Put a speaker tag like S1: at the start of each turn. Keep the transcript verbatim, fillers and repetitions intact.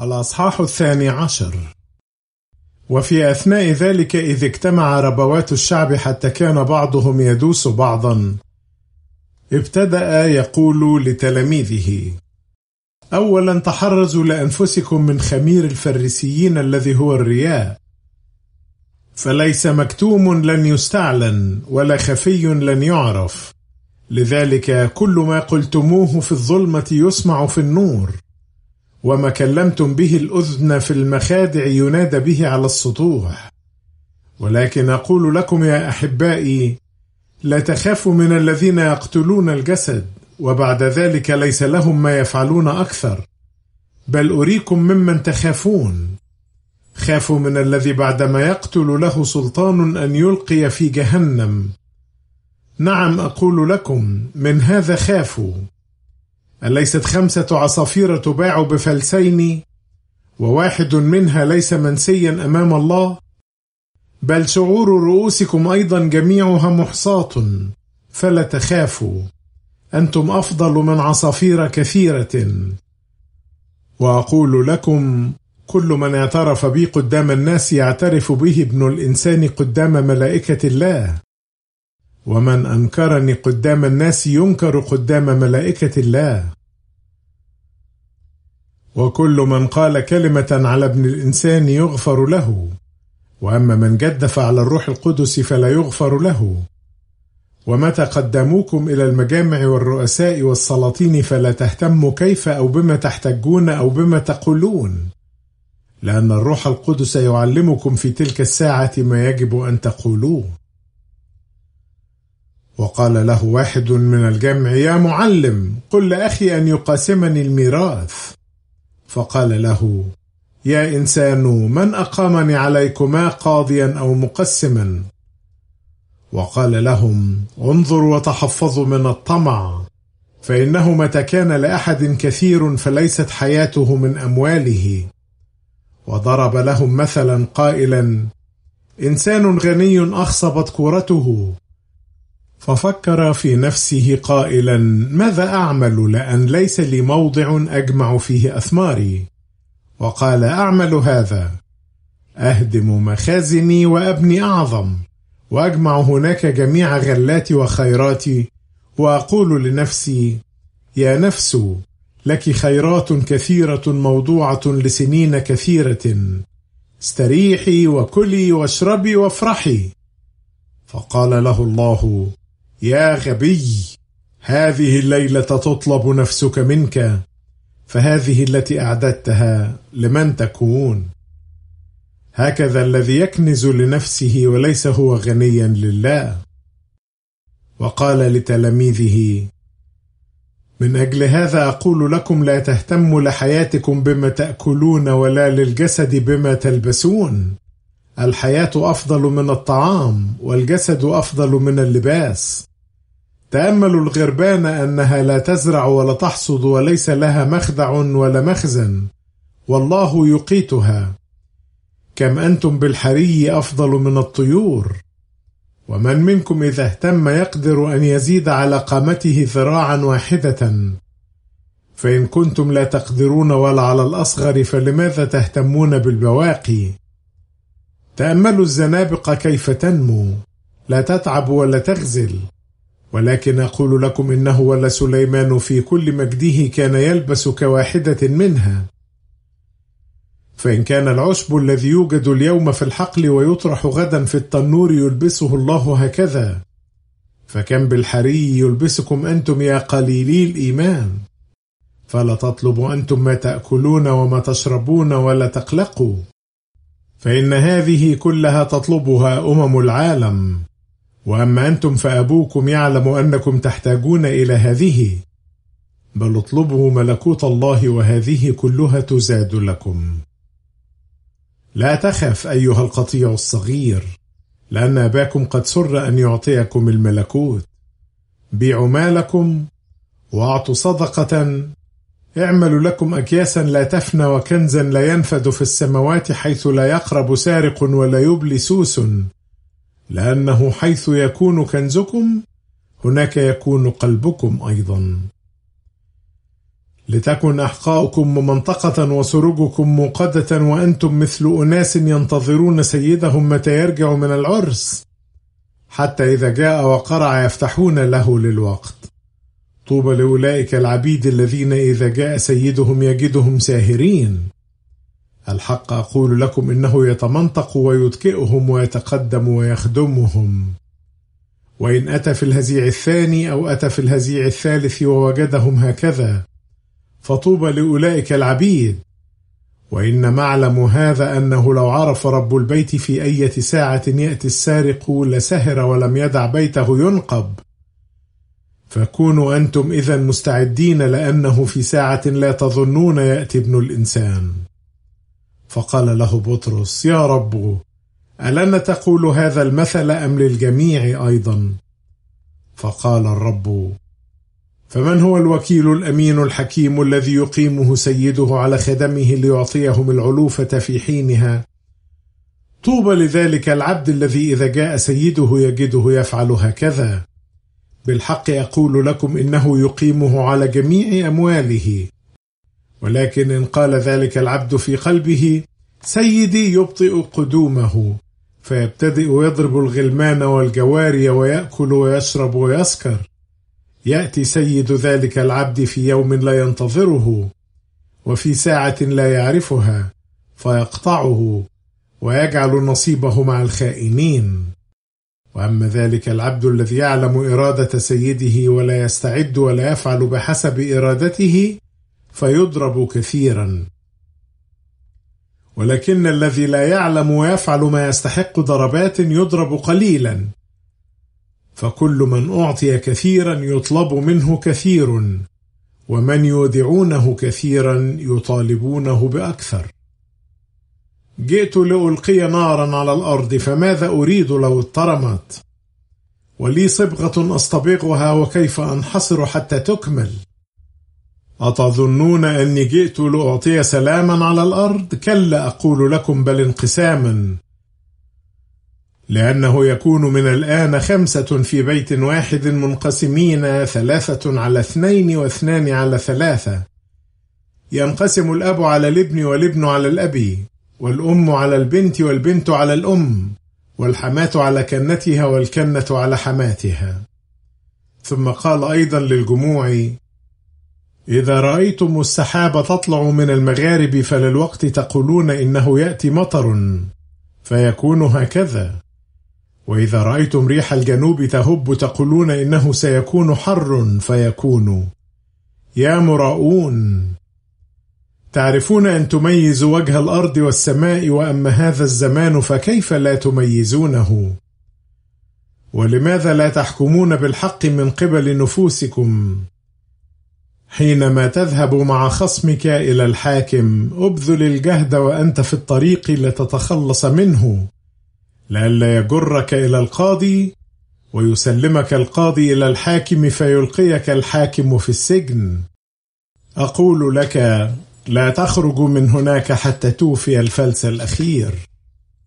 S1: الأصحاح الثاني عشر. وفي أثناء ذلك إذ اجتمع ربوات الشعب حتى كان بعضهم يدوس بعضا، ابتدأ يقول لتلاميذه: أولا تحرزوا لأنفسكم من خمير الفريسيين الذي هو الرياء، فليس مكتوم لن يستعلن ولا خفي لن يعرف، لذلك كل ما قلتموه في الظلمة يسمع في النور، وما كلمتم به الأذن في المخادع ينادى به على السطوح. ولكن أقول لكم يا أحبائي، لا تخافوا من الذين يقتلون الجسد، وبعد ذلك ليس لهم ما يفعلون أكثر، بل أريكم ممن تخافون. خافوا من الذي بعدما يقتل له سلطان أن يلقي في جهنم. نعم أقول لكم، من هذا خافوا. أليست خمسة عصافير تباع بفلسين، وواحد منها ليس منسيا أمام الله؟ بل شعور رؤوسكم أيضا جميعها محصاة، فلا تخافوا، أنتم أفضل من عصافير كثيرة. وأقول لكم، كل من اعترف بي قدام الناس يعترف به ابن الإنسان قدام ملائكة الله، ومن أنكرني قدام الناس ينكر قدام ملائكة الله. وكل من قال كلمة على ابن الإنسان يغفر له، وأما من جدف على الروح القدس فلا يغفر له. ومتى قدموكم إلى المجامع والرؤساء والسلاطين فلا تهتموا كيف أو بما تحتجون أو بما تقولون، لأن الروح القدس يعلمكم في تلك الساعة ما يجب أن تقولوه. وقال له واحد من الجمع: يا معلم، قل لأخي أن يقاسمني الميراث. فقال له: يا إنسان، من أقامني عليكما قاضيا أو مقسما؟ وقال لهم: انظروا وتحفظوا من الطمع، فإنه متى كان لأحد كثير فليست حياته من أمواله. وضرب لهم مثلا قائلا: إنسان غني أخصبت كورته، ففكر في نفسه قائلا: ماذا أعمل لأن ليس لي موضع أجمع فيه أثماري؟ وقال: أعمل هذا، أهدم مخازني وأبني أعظم، وأجمع هناك جميع غلاتي وخيراتي، وأقول لنفسي: يا نفس، لك خيرات كثيرة موضوعة لسنين كثيرة، استريحي وكلي واشربي وافرحي. فقال له الله: يا غبي، هذه الليلة تطلب نفسك منك، فهذه التي أعددتها لمن تكون؟ هكذا الذي يكنز لنفسه وليس هو غنيا لله. وقال لتلاميذه: من أجل هذا أقول لكم، لا تهتموا لحياتكم بما تأكلون ولا للجسد بما تلبسون. الحياة أفضل من الطعام، والجسد أفضل من اللباس. تأملوا الغربان أنها لا تزرع ولا تحصد، وليس لها مخدع ولا مخزن، والله يقيتها. كم أنتم بالحري أفضل من الطيور. ومن منكم إذا اهتم يقدر أن يزيد على قامته ذراعا واحدة. فإن كنتم لا تقدرون ولا على الأصغر، فلماذا تهتمون بالبواقي؟ تأملوا الزنابق كيف تنمو، لا تتعب ولا تغزل. ولكن أقول لكم، إنه ولا سليمان في كل مجده كان يلبس كواحدة منها. فإن كان العشب الذي يوجد اليوم في الحقل ويطرح غدا في التنور يلبسه الله هكذا، فكم بالحري يلبسكم أنتم يا قليلي الإيمان. فلا تطلبوا أنتم ما تأكلون وما تشربون، ولا تقلقوا، فإن هذه كلها تطلبها أمم العالم. وأما أنتم فأبوكم يعلم أنكم تحتاجون إلى هذه. بل اطلبوا ملكوت الله، وهذه كلها تزاد لكم. لا تخف أيها القطيع الصغير، لأن أباكم قد سر أن يعطيكم الملكوت. بيعوا مالكم وأعطوا صدقة، اعملوا لكم أكياسا لا تفنى، وكنزا لا ينفد في السماوات، حيث لا يقرب سارق ولا يبلي سوس، لأنه حيث يكون كنزكم هناك يكون قلبكم أيضا. لتكن أحقاؤكم ممنطقة وسروجكم موقدة وأنتم مثل أناس ينتظرون سيدهم متى يرجع من العرس، حتى إذا جاء وقرع يفتحون له للوقت. طوبى لأولئك العبيد الذين إذا جاء سيدهم يجدهم ساهرين. الحق أقول لكم إنه يتمنطق ويتكئهم ويتقدم ويخدمهم. وإن أتى في الهزيع الثاني أو أتى في الهزيع الثالث ووجدهم هكذا فطوبى لأولئك العبيد. وإن معلم هذا أنه لو عرف رب البيت في أي ساعة يأتي السارق لسهر ولم يدع بيته ينقب. فكونوا أنتم إذن مستعدين، لأنه في ساعة لا تظنون يأتي ابن الإنسان. فقال له بطرس: يا رب، ألنا تقول هذا المثل أم للجميع أيضا؟ فقال الرب: فمن هو الوكيل الأمين الحكيم الذي يقيمه سيده على خدمه ليعطيهم العلوفة في حينها؟ طوبى لذلك العبد الذي إذا جاء سيده يجده يفعل هكذا. بالحق أقول لكم إنه يقيمه على جميع أمواله. ولكن إن قال ذلك العبد في قلبه: سيدي يبطئ قدومه، فيبتدئ يضرب الغلمان والجواري ويأكل ويشرب ويسكر، يأتي سيد ذلك العبد في يوم لا ينتظره وفي ساعة لا يعرفها، فيقطعه ويجعل نصيبه مع الخائنين. وأما ذلك العبد الذي يعلم إرادة سيده ولا يستعد ولا يفعل بحسب إرادته فيضرب كثيرا. ولكن الذي لا يعلم ويفعل ما يستحق ضربات يضرب قليلا. فكل من أعطي كثيرا يطلب منه كثير، ومن يودعونه كثيرا يطالبونه بأكثر. جئت لألقي نارا على الأرض، فماذا أريد لو اضطرمت؟ ولي صبغة أصطبغها، وكيف أنحصر حتى تكمل؟ أتظنون أني جئت لأعطي سلاما على الأرض؟ كلا، أقول لكم، بل انقساما. لأنه يكون من الآن خمسة في بيت واحد منقسمين، ثلاثة على اثنين واثنان على ثلاثة. ينقسم الأب على الابن والابن على الأب، والأم على البنت والبنت على الأم، والحماة على كنتها والكنة على حماتها. ثم قال أيضا للجموع: إذا رأيتم السحاب تطلع من المغارب فللوقت تقولون إنه يأتي مطر، فيكون هكذا. وإذا رأيتم ريح الجنوب تهب تقولون إنه سيكون حر، فيكون. يا مراؤون، تعرفون أن تميزوا وجه الأرض والسماء، وأما هذا الزمان فكيف لا تميزونه؟ ولماذا لا تحكمون بالحق من قبل نفوسكم؟ حينما تذهب مع خصمك إلى الحاكم أبذل الجهد وأنت في الطريق لتتخلص منه، لئلا يجرك إلى القاضي ويسلمك القاضي إلى الحاكم فيلقيك الحاكم في السجن. أقول لك: لا تخرج من هناك حتى توفي الفلس الأخير.